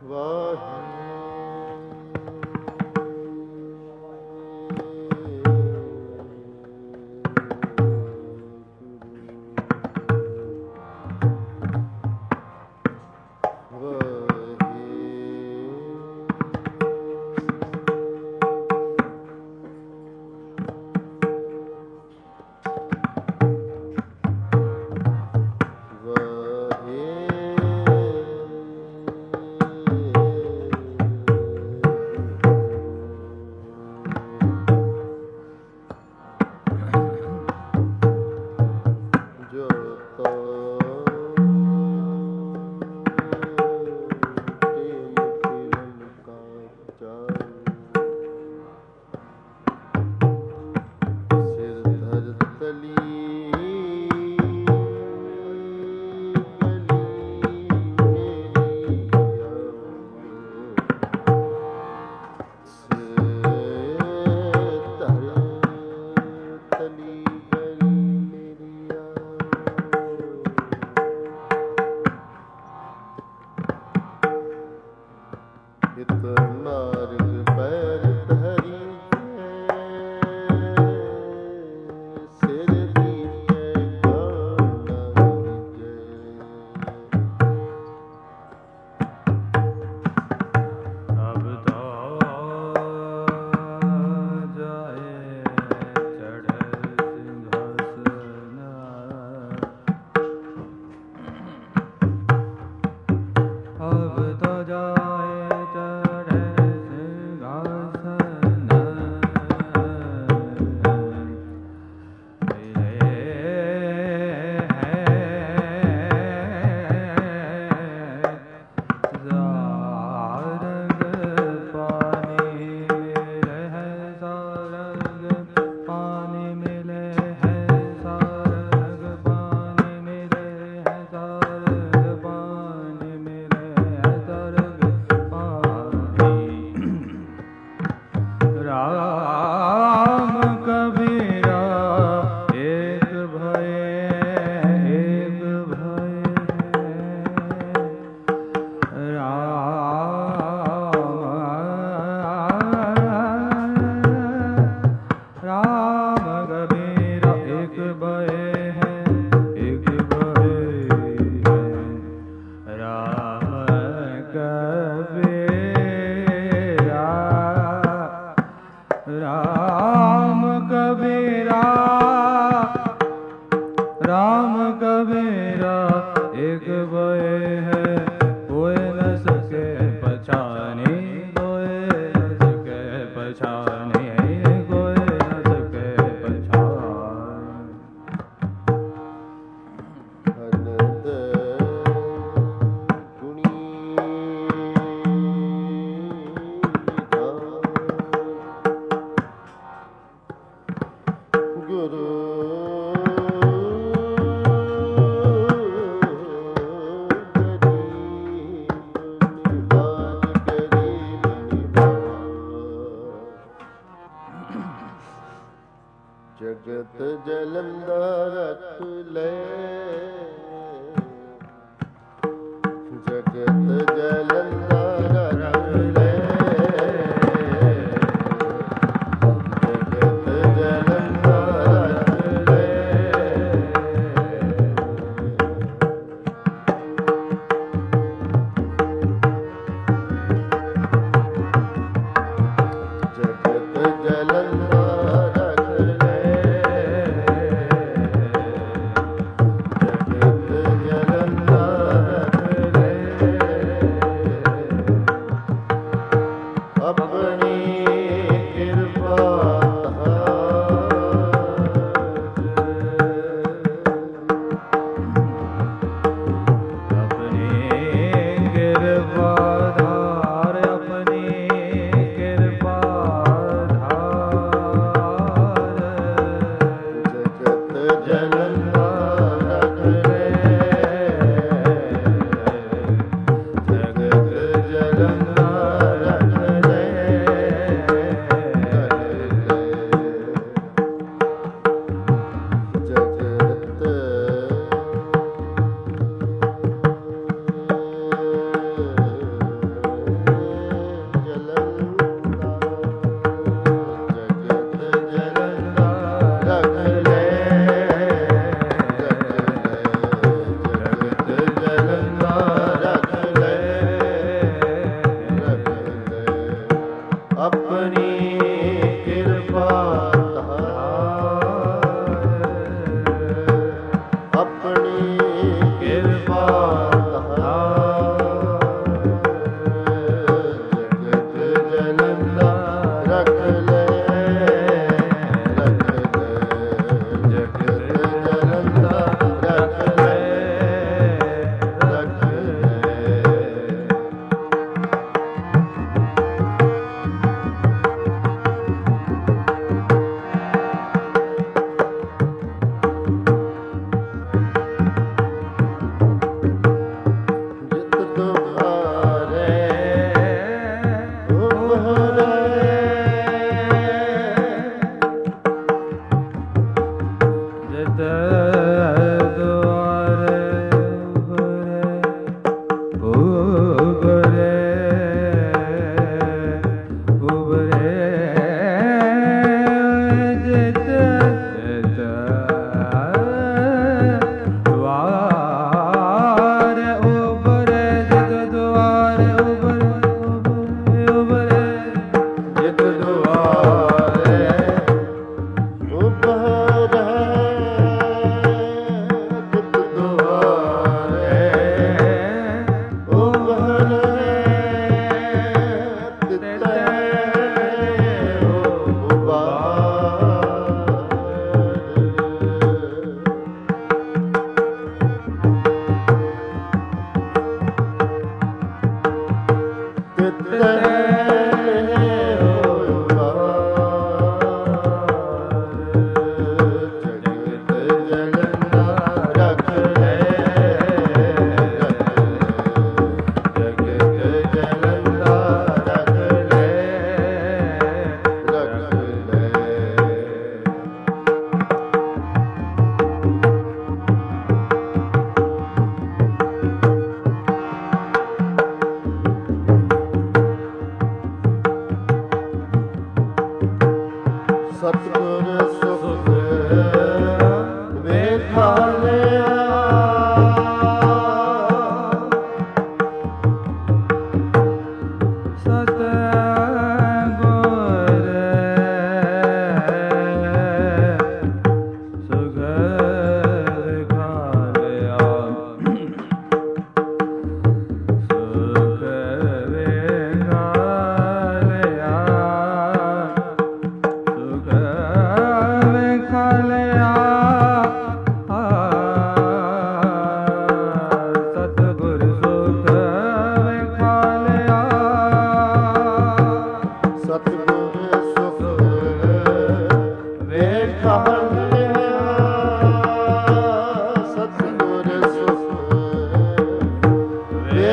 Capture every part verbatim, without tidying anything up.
ਅਬ ਤੋ ਜਾਏ ਚੜ੍ਹੇ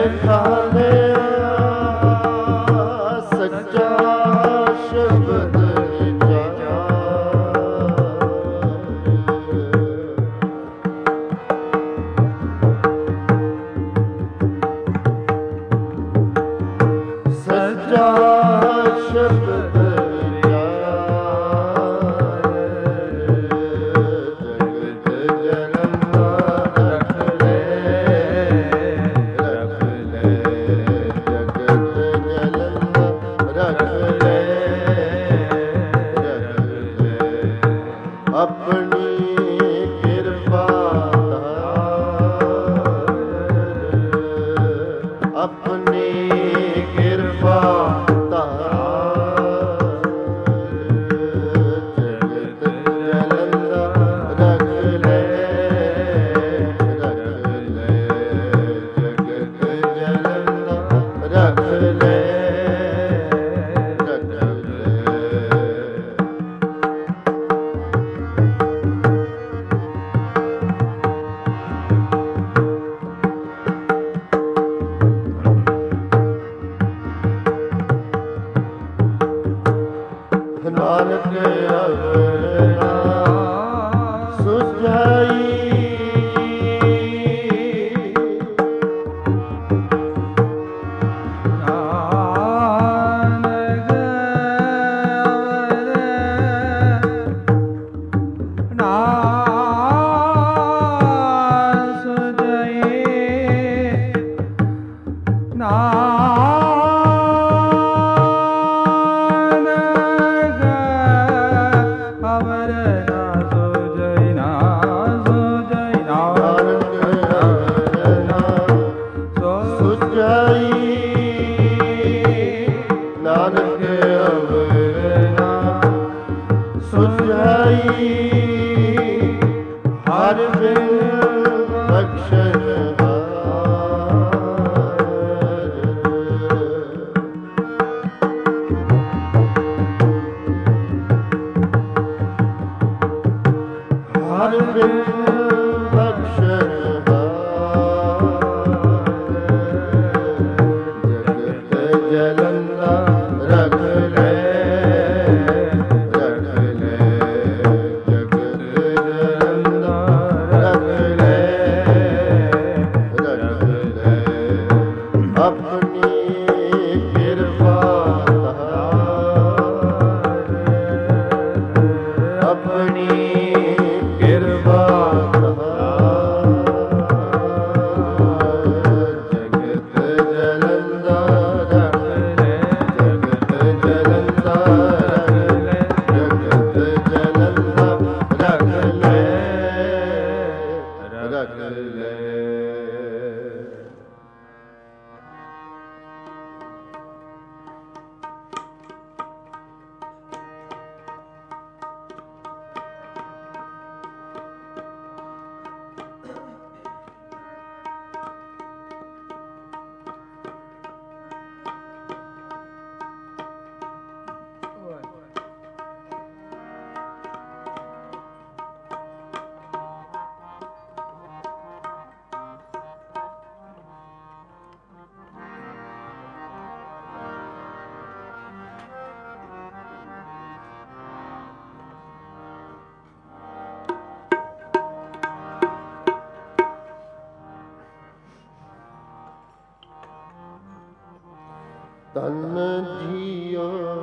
तन जियो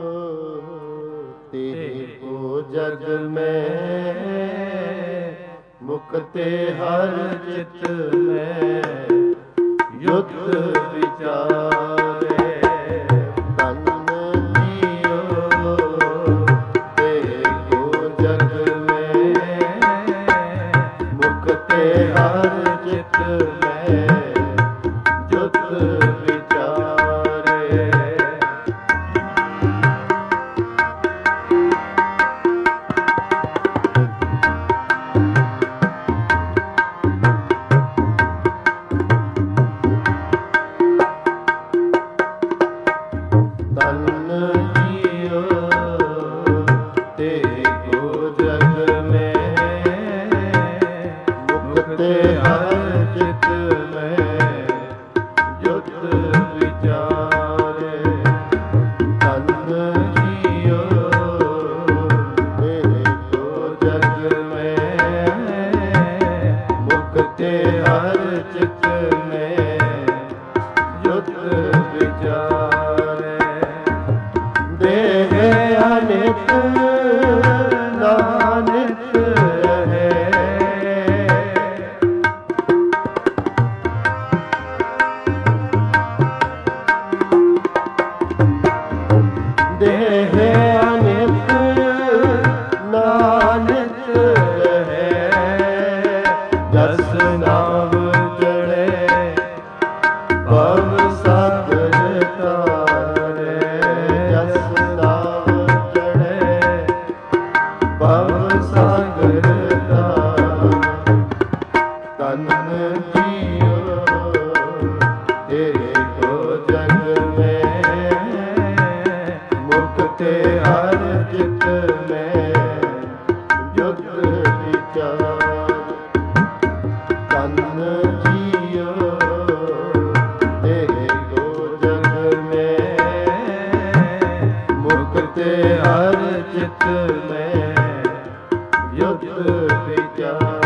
तेरे को जग में मुक्ते हर चित में युद्ध विचारे। तन जियो तेरे को जग में मुक्ते हर चित में युद्ध ਭਵ ਸਾਗਰ ਤਾਰੇ ਜਸ ਨਾਮ ਚੜ੍ਹੇ ਭਵ ਸਾਗਰ ਤਾਰੇ ਤਨ ਜੀਓ ਏਕੋ ਜਗ ਮੈਂ ਮੁਕਤੇ ਹਰ ਚਿਤ ਮੈਂ ਜੁਗ ਵਿਚਾਰ ਤਨ ਜੀਓ ਏਕੋ ਜਗ ਮੈਂ ਮੁਕਤੇ ਹਰ ਚਿਤ ਮੈਂ ਜੁਗ ਵਿਚਾਰ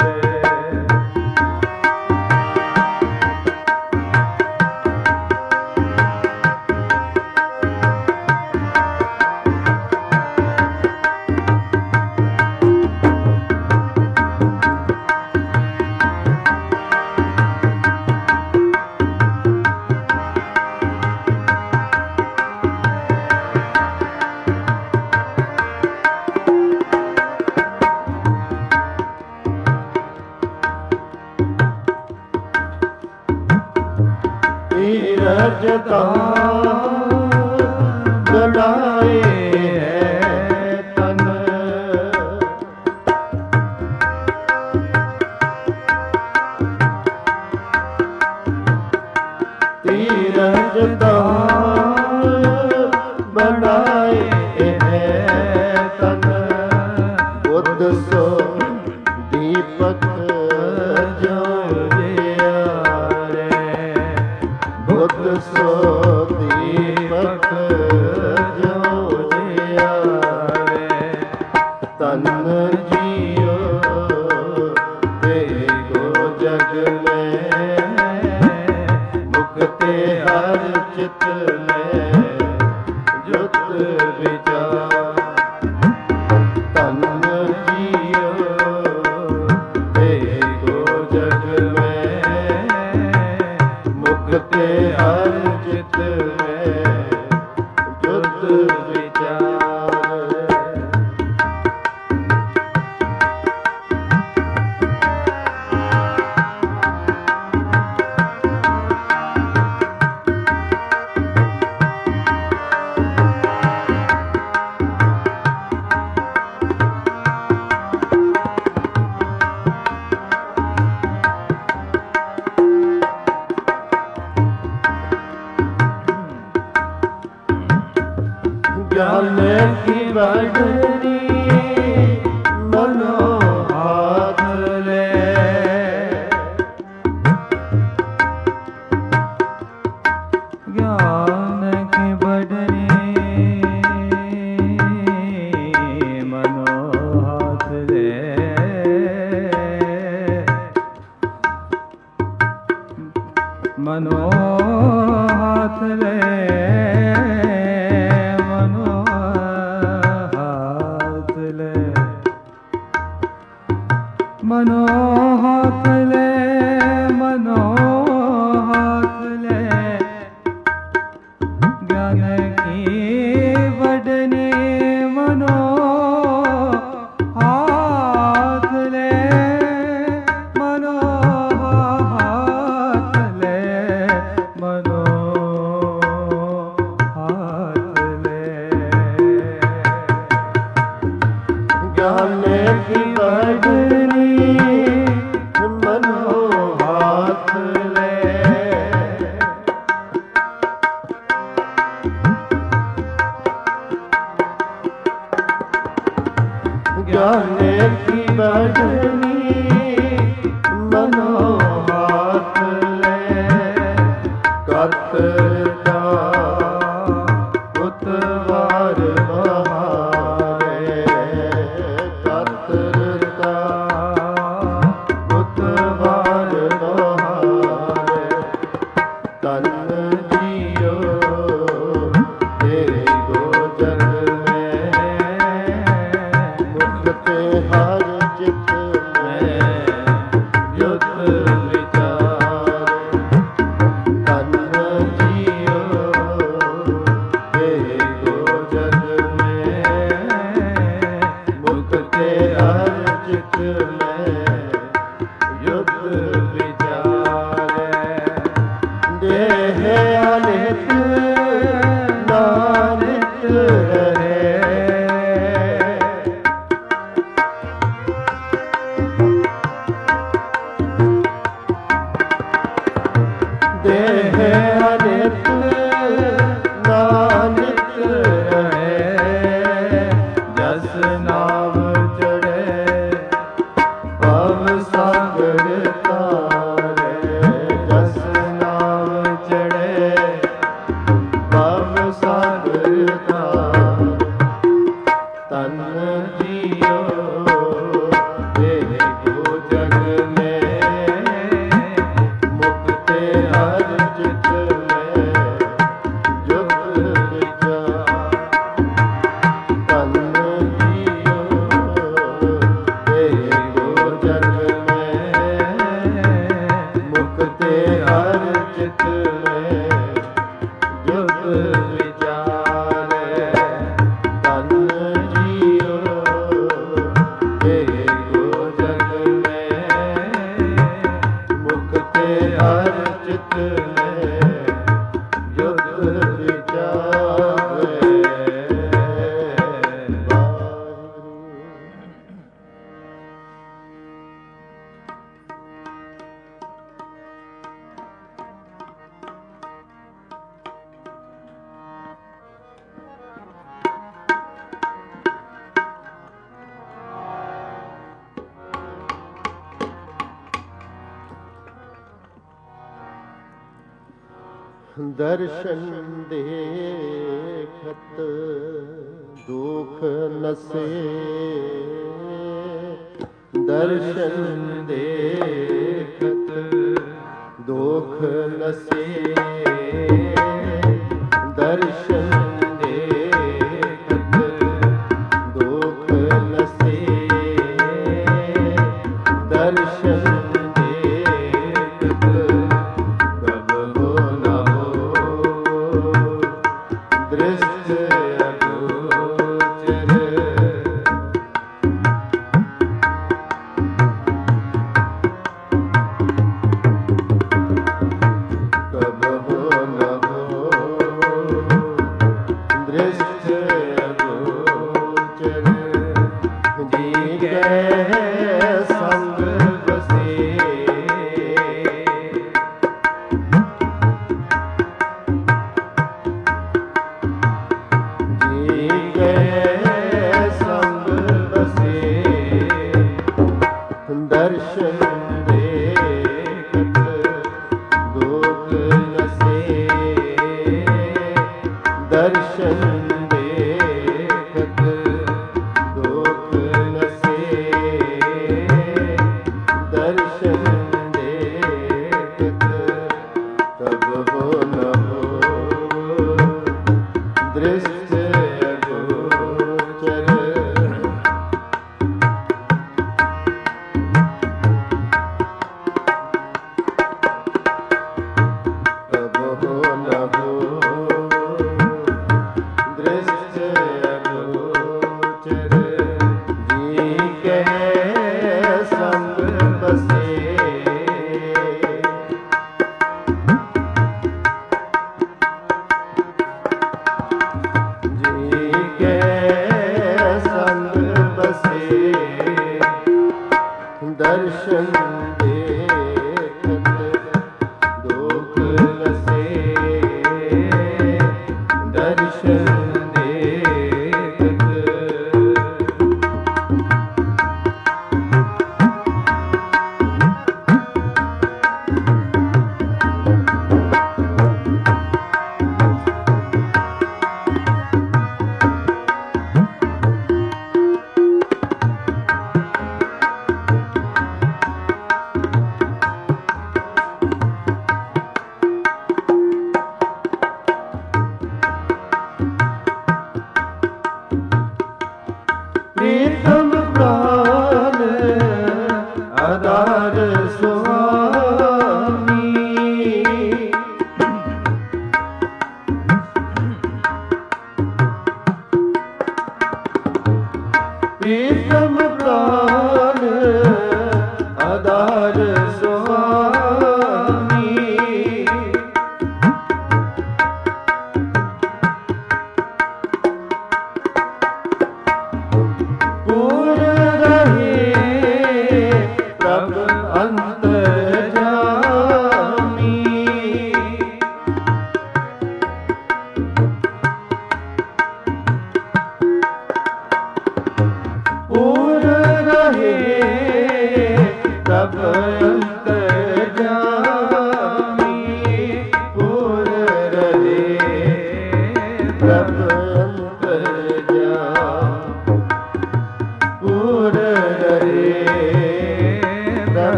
ਰਜਤਾ ਗੜਾਏ ਹੈ ਤਨ ਤੀਰਜਤਾ ਬਣਾਏ ਹੈ ਤਨ ਬੁੱਧ ਸੋ ਦੀਪਕ ਸੋ ਦੀਪਕ ਜੋ ਜਿਆਰੇ ਤਨ ਜੀਓ ਏਕੋ ਜਗ ਮੈਂ ਮੁਕਤੇ ਹਰ ਚਿਤ ਮੈਂ ਜੁਤ ਵਿਚਾਰ ਤਨ ਜੀਓ ਏਕੋ ਜਗ ਮੈਂ ਮੁਕਤੇ ਹਰ ਚਿਤ ਮੈਂ ਜੁਤ ਵਿਚਾਰ ਗਿਆਨ ਕੀ ਵਡਨੀ ਮਨੋ ਹਾਥ ਲੈ ਗਿਆਨ ਕੀ ਵਡਨੀ ਮਨੋ ਹਾਥ ਲੈ ਮਨੋ ਹਾਥ ਲੈ ਮਨੋ ਹਾਥ ਲੈ ਮਨੋ ਹਾਥ ਲੈ ਗਿਆਨ ਕੀ ਵਡਨੀ ਮਨੋ ਹਾਥ ਲੈ ਮਨੋ ਹਾਥ ਲੈ ਮਨੋ ਹਾਥ ਲੈ ਗਿਆਨ ਕੀ ਵਡਨੀ ਗਿਆਨ ਕੀ ਵਡਨੀ ਮਨੋ ਹਾਥ ਲੈ ਕਰਤਾ ਉਤਵਾਰ ਬਹਾਰੇ ਕਰਤਾ ਉਤਵਾਰ ਬਹਾਰੇ ਤਨ ਜੀਓ ਏਕੋ ਜਗ ਹਰ ਚਿਤ ਮੈਂ ਜੁਤ ਵਿਚਾਰ ਤਨ ਜੀਓ ਏਕੋ ਜਗ ਮੈਂ ਮੁਕਤੇ ਹਰ ਚਿਤ ਮੈਂ ਜੁਤ ਵਿਚਾਰ ਦੇਹ ਅਨਿਤ ਨਾਨਕ ਰਹੇ। ਦੇਹ ਅਨਿਤ ਨਾਨਕ ਰਹੇ। ਜਸ ਨਾਮ ਚੜ੍ਹੇ ਭਵ ਸਾਗਰ ਤਾਰੇ। ਜਸ ਨਾਮ ਚੜ੍ਹੇ ਭਵ ਸਾਗਰ ਤਾਰੇ। ਤਨ ਜੀਓ ਦੇਖੋ ਜਗ ਮੈਂ ਮੁਕਤੇ ਹਰ ਚਿਤ ਮੈਂ ਜੁਗ ਵਿਚਾਰ। ਤਨ ਜੀਓ ਦੇਖੋ ਜਗ ਮੈਂ ਮੁਕਤੇ ਹਰ ਚਿਤ ਮੈਂ ਜੁਗ ਵਿਚਾਰ। ਤਨ ਜੀਓ ਦੇਖੋ ਜਗ ਮੈਂ ਮੁਕਤੇ ਹਰ ਚਿਤ ਮੈਂ ਜੁਗ ਵਿਚਾਰ। ਵਾਹਿਗੁਰੂ। ਦਰਸ਼ਨ ਦੇਖਤ ਦੁਖ ਨਸੇ। ਦਰਸ਼ਨ ਦੇਖਤ ਦੁਖ ਨਸੇ। ਦਰਸ਼ਨ ਦੇਖਤ ਦੁਖ ਨਸੇ। ਦਰਸ਼ਨ ਦ੍ਰਿਸ਼ਟ ਅਗੋਚਰ। ਕਬਹੁ ਨ ਹੋ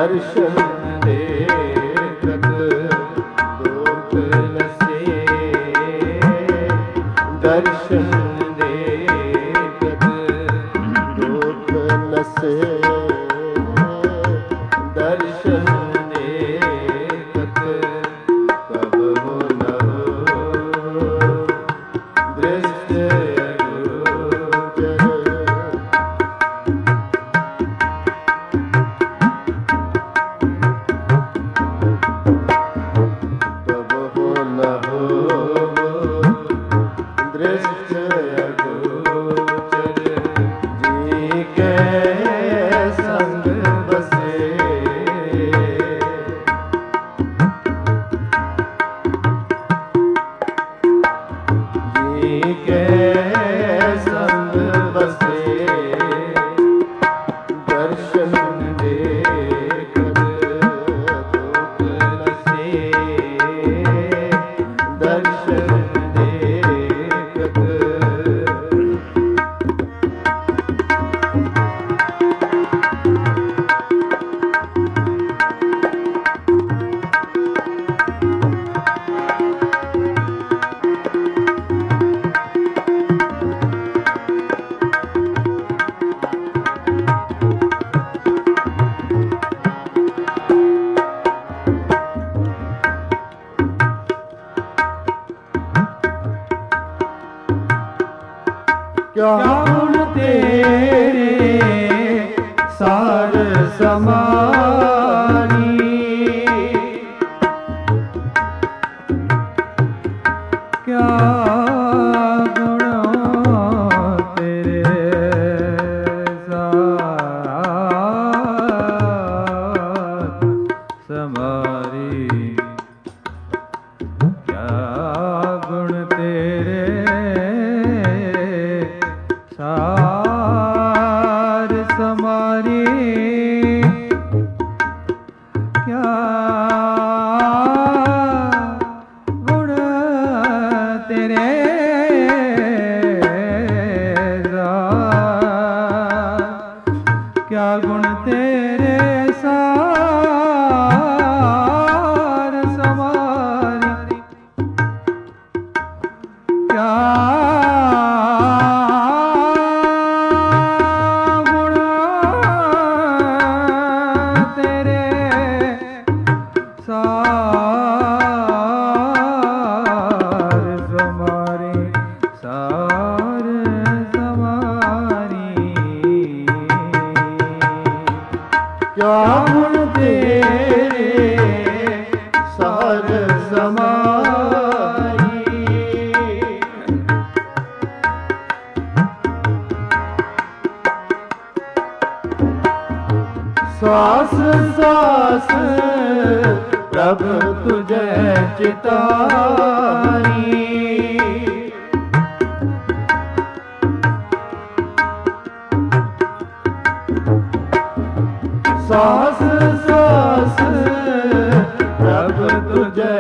ਦਰਸ਼ਨ ਦੇਖਤ ਦੁਖ ਨਸੇ ਦਰਸ਼ਨ ਦੇਖਤ ਦੁਖ ਨਸੇ ਦਰਸ਼ਨ ਦੇਖਤ ਕਬ ਹੋ ਨ ਦ੍ਰਿਸ਼ਟ ਕਿਆ ਗੁਣ ਤੇਰੇ ਸਾਰ ਸਮਾਰੀ ਕਿਆ ਗੁਣ ਤੇਰੇ ਸਾਰ ਸਮਾਰੀ ਕਿਆ ਗੁਣ ਤੇਰੇ ਸਾਰ ਸਮਾਰੀ ਕਿਆ ਗੁਣ ਤੇਰੇ ਸਾਰ ਕਿਆ ਗੁਣ ਤੇਰੇ ਸਾਰ ਸਮਾਰੀ ਕਿਆ ਕਿਆ ਗੁਣ ਤੇਰੇ ਸਾਰ ਸਮਾਰੀ ਸਾਸ ਸਾਸ ਪ੍ਰਭ ਤੁਝੇ ਚਿਤਾਰੀ ਸਾਸ ਸਾਸ ਪ੍ਰਭ ਤੁਝੇ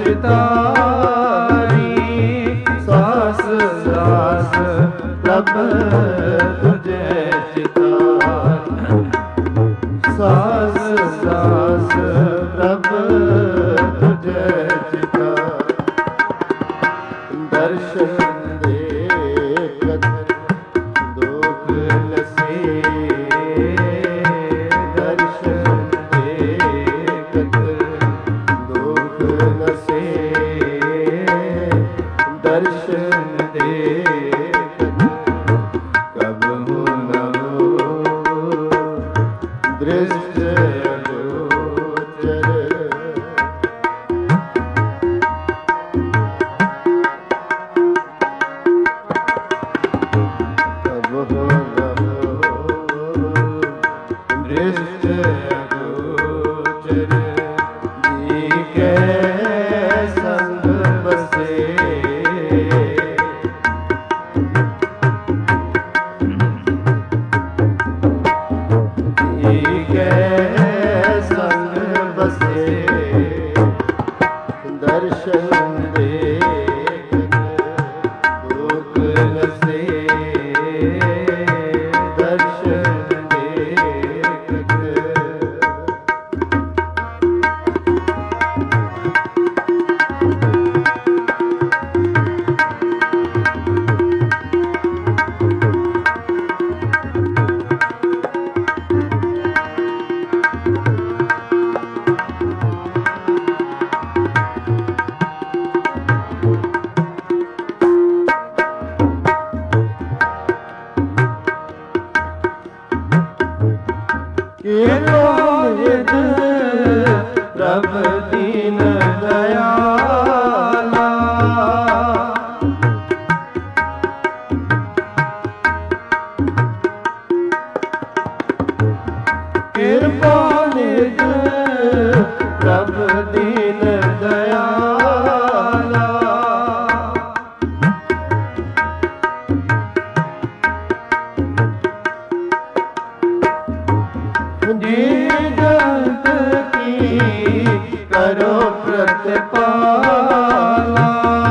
ਚਿਤਾਰੀ ਸਾਸ ਸਾਸ ਪ੍ਰਭ ਤੁਝੇ ਚਿਤਾਰੀ ਸਾਸ ਸਾਸ ਪ੍ਰਭ ਤੁਝੇ ਚਿਤਾਰੀ ਦਰਸ਼ਨ ਦੇਖਤ ਦੁਖ ਨਸੇ ਦਰਸ਼ਨ ਦੇਖਤ ਕਬ ਹੋ ਨ ਦ੍ਰਿਸ਼ਟ ਅਗੋਚਰ ਕਬ ਹੋ ਨ ਦ੍ਰਿਸ਼ਟ ਅਗੋਚਰ ਜੀ ਕੇ ਸੰਗ ਬਸੇ ਦਰਸ਼ਨ ਦੇਖਤ ਦੁਖ ਨਸੇ ਦਰਸ਼ਨ ਦੇਖਤ ਨਿਧ ਪ੍ਰਭ ਦੀਨ ਦਇਆਲਾ। ਕਿਰਪਾ ਨਿਧ ਪ੍ਰਭ ਦੀਨ ਦਇਆਲਾ। ਜੀ ਜਗਤ ਕੀ ਕਰੋ ਪ੍ਰਤਿਪਾਲਾ।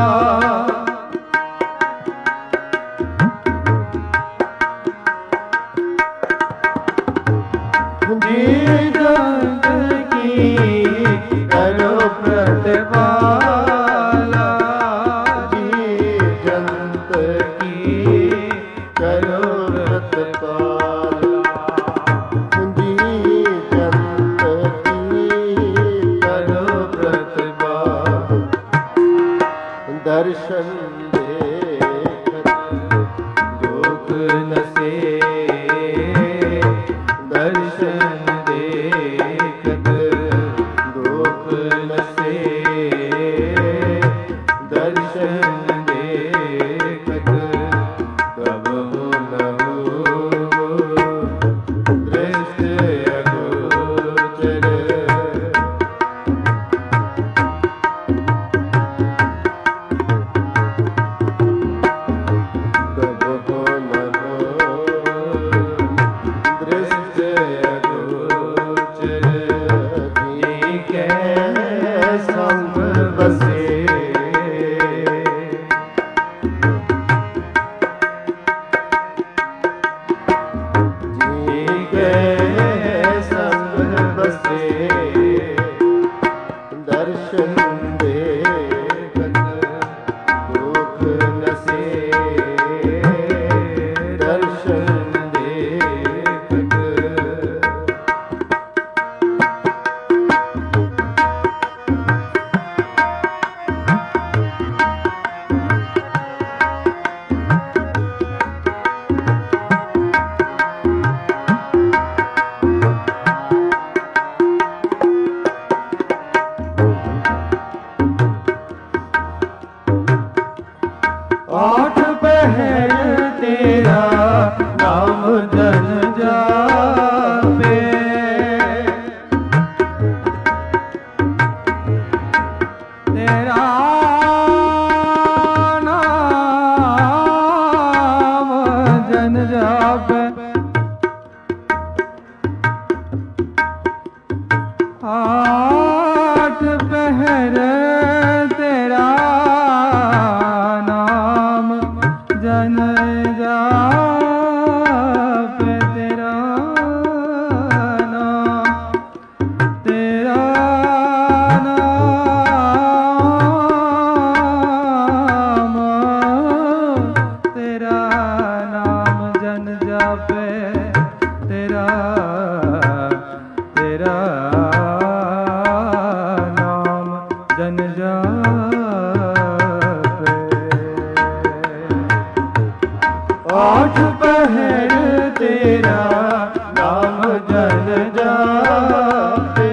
ਜੀ ਜਗਤ ਕੀ ਕਰੋ ਪ੍ਰਤਿਪਾਲਾ। ਜੀ ਜਗਤ ਕੀ ਕਰੋ ਪ੍ਰਤਿਪਾਲਾ। ਦਰਸ਼ਨ ਦੇਖਤ ਦੁਖ ਨਸੇ। ਦਰਸ਼ਨ ਦੇਖਤ ਦੁਖ ਨਸੇ। ਦਰਸ਼ਨ ਦੇਖਤ ਕਬਹੁ ਨ ਹੋਵੋ ਦ੍ਰਿਸ਼ਟ ਅਗੋਚਰ। ਆਠ ਪਹਿਰ ਤੇਰਾ ਨਾਮ ਜਨ ਜਾਪੇ। ਤੇਰਾ ਨਾਮ ਜਨ ਜਾਪੇ। ਆਠ ਪਹਿਰ ਤੇਰਾ ਜਨ ਜਾਪੇ। ਤੇਰਾ ਨਾਮ ਤੇਰਾ ਨਾਮ ਤੇਰਾ ਨਾਮ ਜਨ ਜਾਪੇ। ਤੇਰਾ ਤੇਰਾ ਨਾਮ ਜਨ ਜਾਪੇ। ਆਠ ਪਹਿਰ ਤੇਰਾ ਨਾਮ ਜਨ ਜਾਪੇ।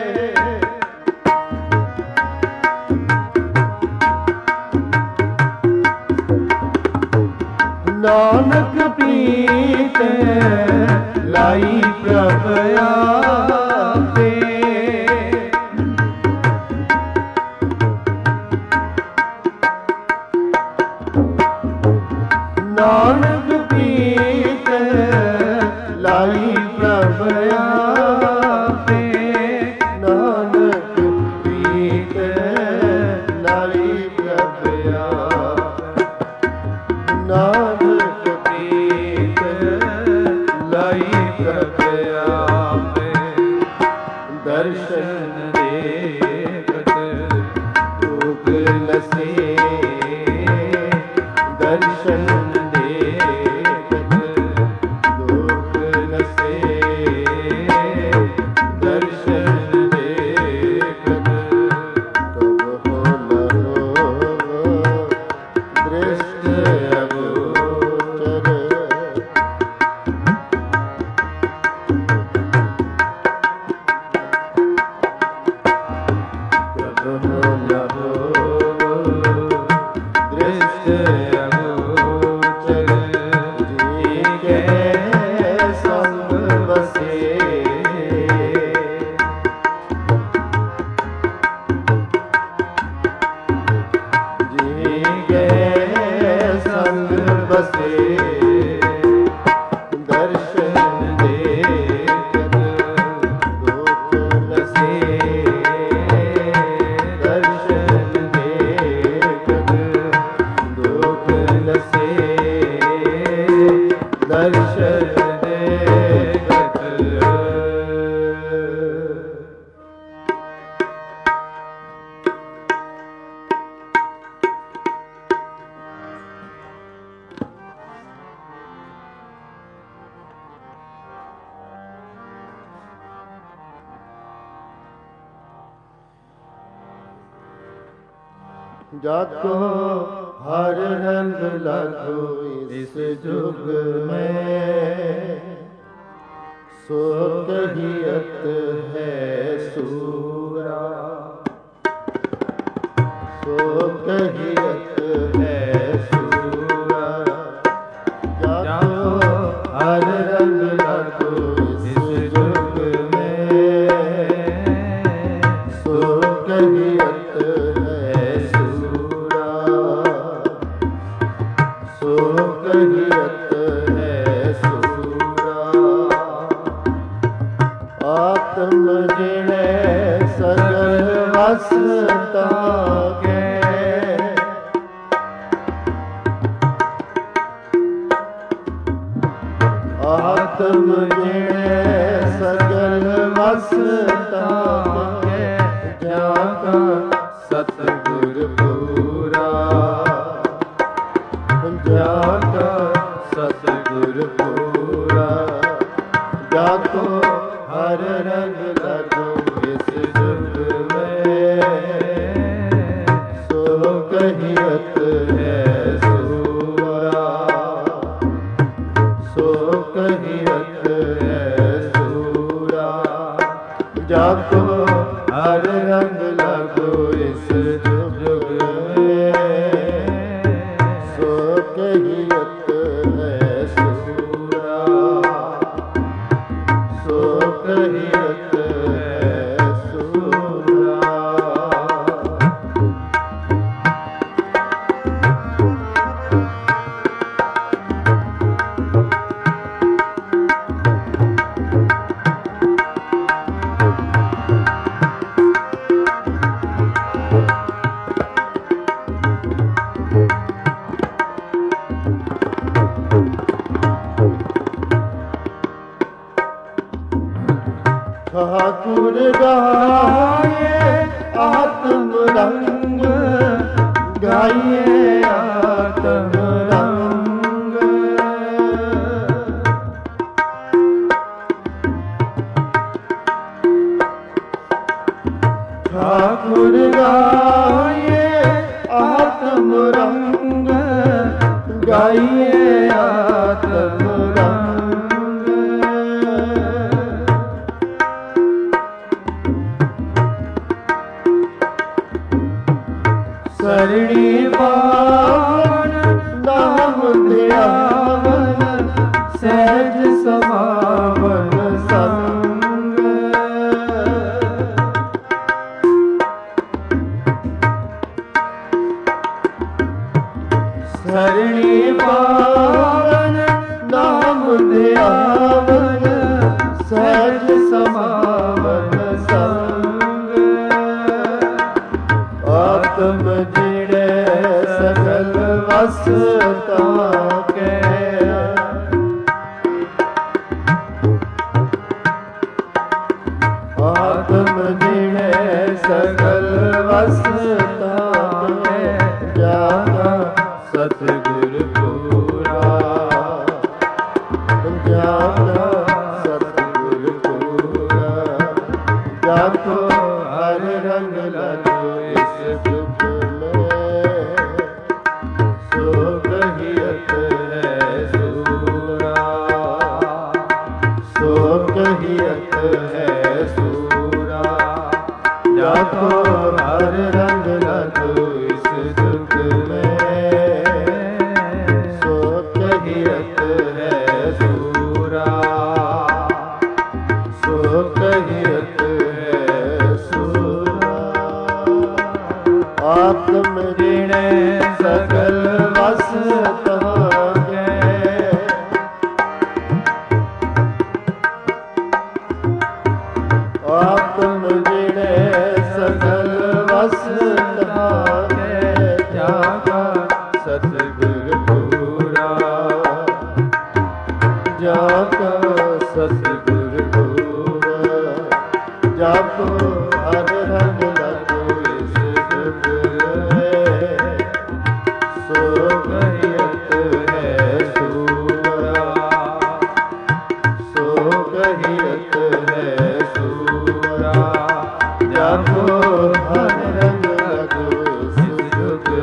ਨਾਨਕ ਪ੍ਰੀਤ ਲਾਈ ਪ੍ਰਭ ਆਪੇ। ਨਾਨਕ ਪ੍ਰੀਤ ਲਾਈ ਪ੍ਰਭ ਆਪੇ। ਨਾਨਕ ਪ੍ਰੀਤ ਲਾਈ ਪ੍ਰਭ ਆਪੇ। ਨਾਨਕ ਪ੍ਰੀਤ ਲਾਈ ਪ੍ਰਭ ਆਪੇ। ਦਰਸ਼ਨ ਦੇਖਤ ਦੁਖ ਨਸੇ। ਦਰਸ਼ਨ ਦੇਖਤ ਦੁਖ ਨਸੇ। ਦਰਸ਼ਨ ਦੇਖਤ ਕਬਹੁ ਨ ਹੋਵੋ ਦ੍ਰਿਸ਼ਟ ਅਗੋਚਰ। जाको हर रंग लागो इस जुग में, सो कहियत है सूरा, सो कहियत है सूरा। जाको हर रंग लागो इस जुग में, सो कहियत है सूरा, सो कहियत है सूरा। आत्म जिणे सगल वसता के, आत्म जिणे सगल वसता के, जाका सतगुर पूरा, जाका सतगुर पूरा। जाको हर रंग लागो इस जुग में, सो कहियत है सूरा, सो कहियत है सूरा। जाको हर रंग लागो इस जुग में, सो कहियत है सूरा, सो कहियत है सूरा। ठाकुर गाये आत्म रंग, गाइए आत्म रंग। ठाकुर गाये आत्म रंग, गाइए आत्म रंग। सरणी पावन नाम ध्यावन, सहज समावन संग। सरणी पावन नाम ध्यावन, सहज समावन संग। आत्म जिणे सगल वसता के, आत्म जिणे सगल वसता के, जाका सतगुर पूरा, जाका सतगुर पूरा। जाको हर रंग लागो इस जुग में, सो कहियत है सूरा, सो कहियत है सूरा। जाको हर रंग लागो इस जुग में, सो कहियत है सूरा, सो कहियत है सूरा। आत्म जिणे सगल वसता के, आत्म जिणे सगल वसता के, जाका सतगुर पूरा, जाका सतगुर पूरा। जाको हर रंग लागो इस जुग में, सो कहियत है सूरा, सो कहियत है सूरा। जाको हर रंग लागो इस जुग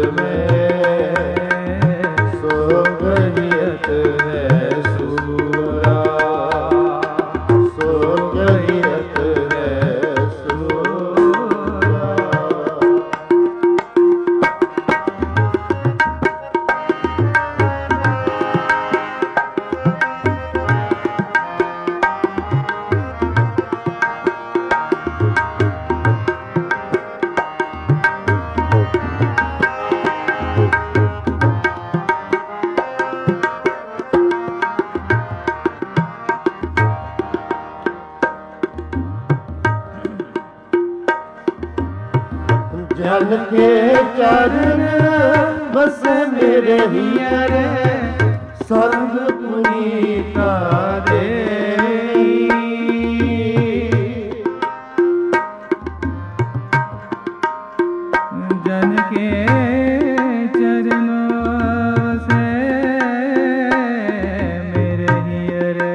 जन के चरण बस मेरे हियरे संग पुनीता रे। जन के चरण से मेरे हियरे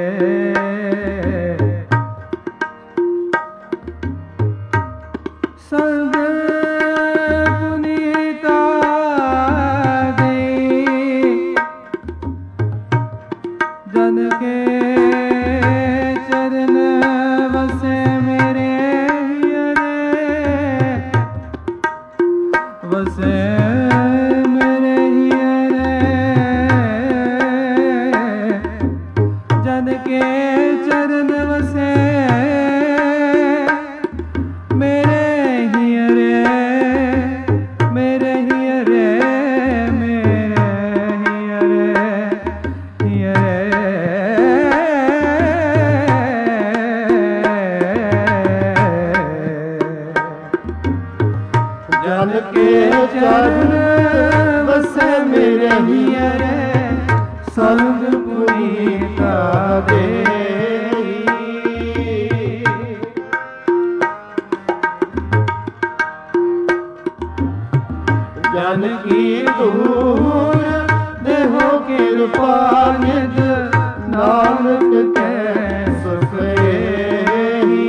संग पुनीता दे। जन के चरण बसे मेरे हियरे बसे मेरे हियरे। जन के चरण बसे मेरे हियरे मेरे हियरे मेरे हियरे हियरे। जन के चरण बसे मेरे हियरे संग पुनीता दे। जन की दूर देहो कृपा निध नानक के सुख एही।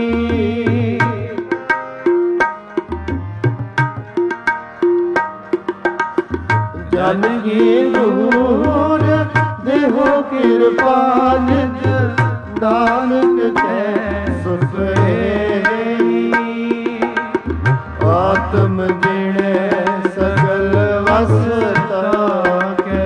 जन की दूर देहो कृपा निध नानक के सुख एही। आत्म जिणे सगल वसता के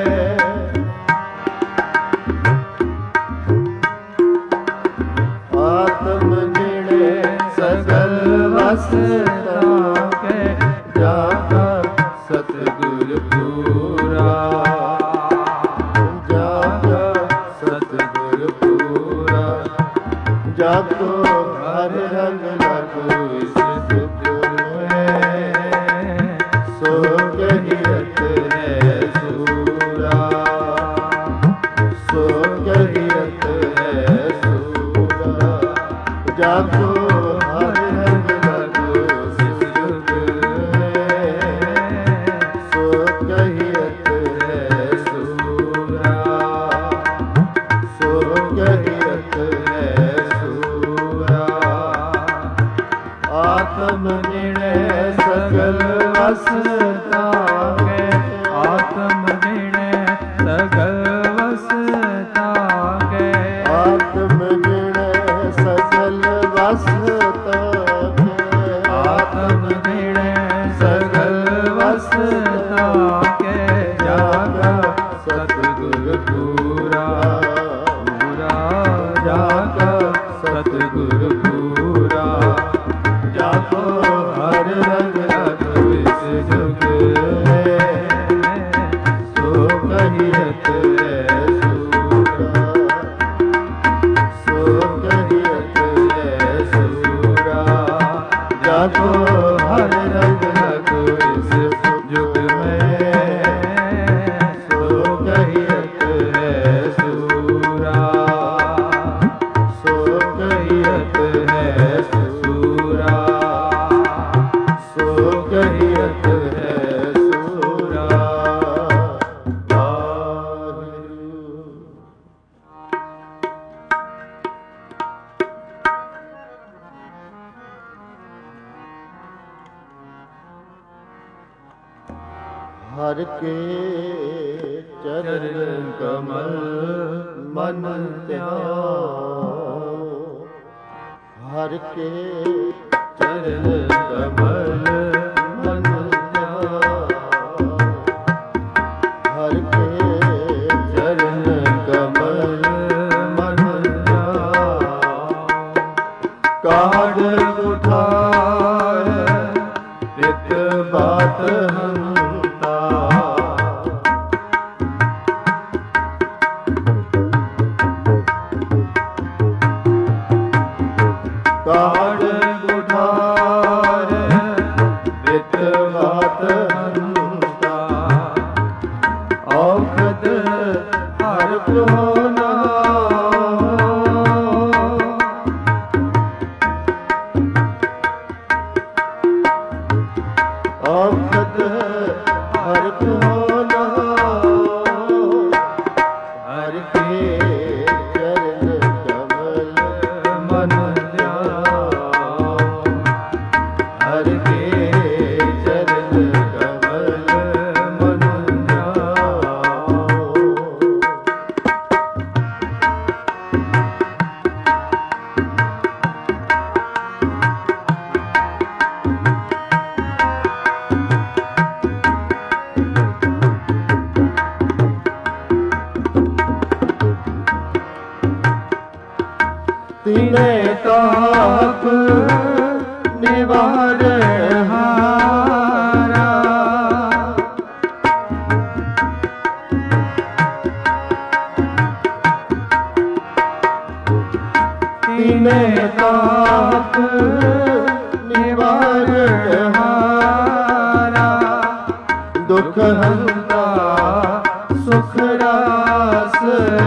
आत्म जिणे सगल वसता के। जाका सतगुर पूरा जाका सतगुर पूरा। जाको हर रंग लगो इस दुख में सो गहिरत है सूरा सो गहिरत है सूरा। जाको हर रंग लगो इस दुख में सो गहिरत है सूरा सो गहिरत है सूरा। आत्म निर्णय सगल वसता के आत्म निर्णय सगल वसता के। आत्म निर्णय सगल वसता के आत्म निर्णय सगल वसता के। जागा सतगुर पूरा पूरा जागा सतगुर पूरा। जाको हर रंग लगो इस जुग में सो गहिरत है सूरा सो गहिरत है सूरा। जाको हर रंग लगो इस जुग में सो गहिरत है सूरा सो गहिरत है सूरा सो गहिरत है सूरा। हर के चरण कमल मन ध्यान। हर के चरण कमल मन ध्यान। हर के चरण कमल मन ध्यान। काढ़ उठार रित बात हंता। काढ़ उठार ਨਿਵਾਰ ਹਾਰਾ ਤੀਨੇ ਤਾਪ ਨਿਵਾਰ ਹਾਰਾ ਦੁਖ ਹੰਤਾ ਸੁਖ ਰਾਸ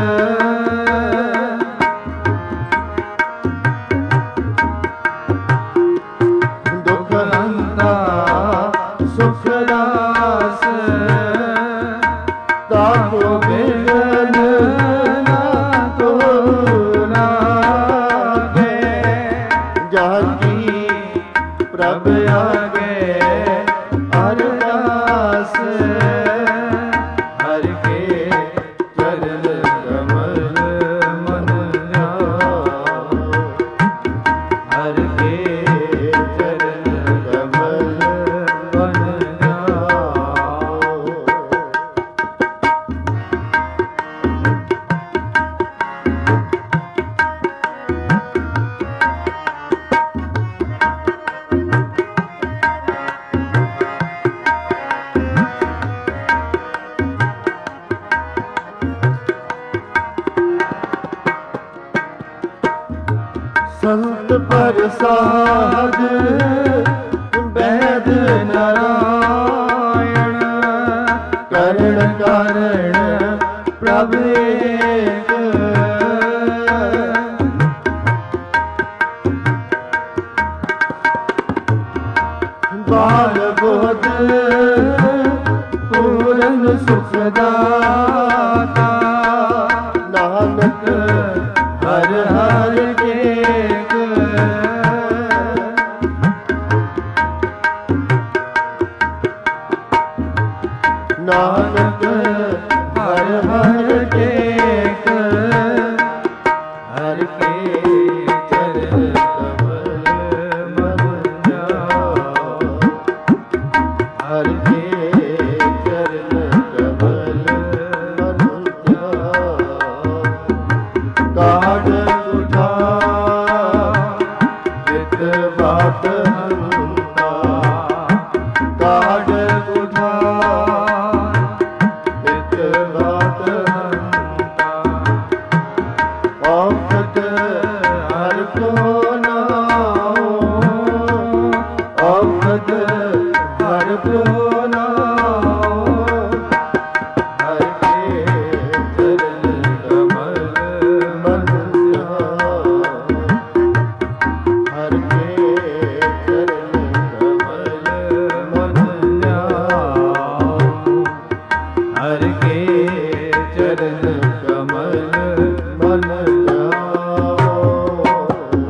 ਦੁਖ ਹੰਤਾ ਸੁਖ ਰਾਸ ਤਾਕੋ ਬਿਗਨ ਨਾ ਤੋ ਲਾਗੇ ਜਾਕੀ ਪ੍ਰਭ ਆਗੇ ਅਰਦਾਸ ਹਰਿ ਕੇ ਚਰਨ ਕਮਲ ਮਨ ਜਾਓ ਹਰਿ ਕੇ ਚਰਨ ਕਮਲ ਮਨ ਜਾਓ ਸੰਤ ਪ੍ਰਸਾਦ ਬੈਦ ਨਾਰਾਇਣ ਕਰਣ ਕਾਰਣ ਪ੍ਰਭ ਏਕ ਬਾਲ ਬੋਧ ਪੂਰਨ ਸੁਖ ਦਾਤਾ ਨਾਨਕ ਹਰ ਹਰ ਕੇਕ ਨਾਨਕ ਹਰ ਹਰ ਕੇਕ ਹਰ ਕੇ ਚਰਨ ਕਮਲ ਮਨ ਜਾਓ ਹਰ ਕੇ ਚਰਨ ਕਮਲ ਮਨ ਜਾਓ ਕਾਢ ਉਠਾ ਚਿਤ ਬਾਤ ਹੰਤਾ ਕਾਢ ਉਠਾ ਚਿਤ ਬਾਤ ਹੰਤਾ ਔਖਦ ਹਰ ਕੋ ਨਾਉ ਔਖਦ ਹਰ ਕੋ ਨਾਉ ਹਰ ਕੇ ਚਰਨ ਕਮਲ ਮਨ ਜਾਓ ਹਰ ਕੇ ਚਰਨ ਕਮਲ ਮਨ ਜਾਓ ਹਰ ਕੇ ਚਰਨ ਕਮਲ ਮਨ ਜਾਓ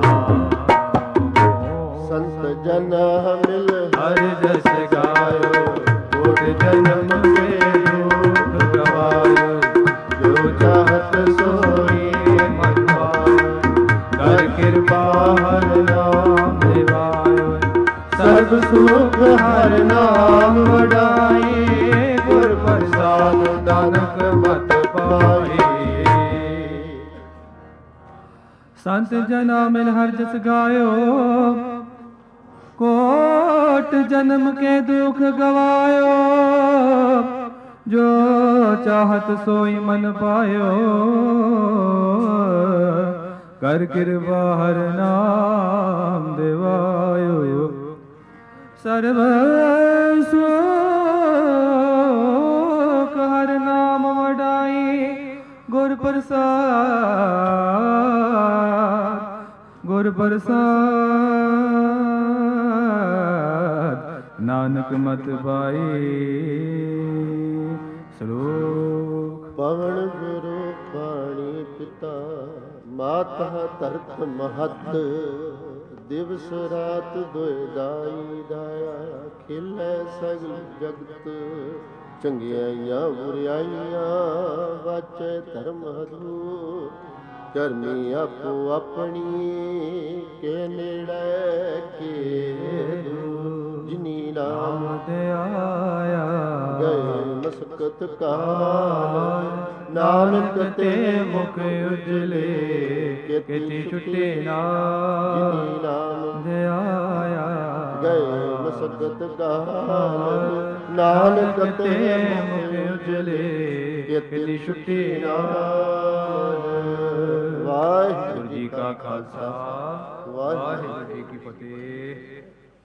ਸੰਤ ਜਨ ਮਿਲ ਹਰ ਜਸ ਗਾਇਓ ਕੋਟ ਜਨਮ ਕੇ ਦੁਖ ਗਵਾਇਓ ਜੋ ਚਾਹਤ ਸੋਈ ਮਨ ਪਾਇਓ ਕਰ ਕਿਰਪਾ ਹਰ ਨਾਮ ਦਿਵਾਇਓ ਸਰਬ ਸੁਖ ਹਰ ਨਾਮ ਵਡਾਈ ਗੁਰ ਪ੍ਰਸਾਦ ਨਾਨਕ ਮਤ ਪਾਈ ਸੰਤ ਜਨਾ ਮਿਲ ਹਰ ਜਸ ਗਾਇਓ ਕੋਟ ਜਨਮ ਕੇ ਦੁਖ ਗਵਾਇਓ ਜੋ ਚਾਹਤ ਸੋਈ ਮਨ ਪਾਇਓ ਕਰ ਕਿਰਪਾ ਹਰ ਨਾਮ ਦਿਵਾਇਓ ਸਰਬ ਸੁਖ ਹਰ ਨਾਮ ਵਡਾਈ ਗੁਰ ਪ੍ਰਸਾਦ ਗੁਰ ਪ੍ਰਸਾਦ ਨਾਨਕ ਮਤ ਪਾਈ ਸ਼ਲੋਕ ਪਵਨ ਗੁਰੂ ਪਾਣੀ ਪਿਤਾ ਮਾਤਾ ਧਰਤ ਮਹਤ ਦਿਵਸ ਰਾਤ ਦੁਇ ਦਾਈ ਦਾਇਆ ਖਿਲੇ ਸਗਲ ਜਗਤ ਚੰਗਿਆਈਆਂ ਬੁਰਾਈਆਂ ਵਾਚੇ ਧਰਮ ਹਦੂਰ ਕਰਨੀ ਆਪੋ ਆਪਣੀ ਕੇ ਨੇੜੇ ਕੇ ਜਿਨੀ ਨਾਮ ਤੇ ਆਇਆ ਗਏ ਮਸਕਤ ਕਾਲ ਨਾਨਕ ਤੇ ਮੁਖ ਉਜਲੇ ਕਿਤੇ ਛੁਟੇ ਨਾ ਜਿਨੀ ਨਾਮ ਤੇ ਆਇਆ ਗਏ ਮਸਕਤ ਕਾਲ, ਨਾਨਕ ਤੇ ਮੁਖ ਉਜਲੇ ਕਿਤੇ ਛੁੱਟੀ ਨਾਮ। ਵਾਹਿਗੁਰੂ ਜੀ ਕਾ ਖਾਲਸਾ, ਵਾਹਿਗੁਰੂ ਜੀ ਕੀ ਫਤਿਹ।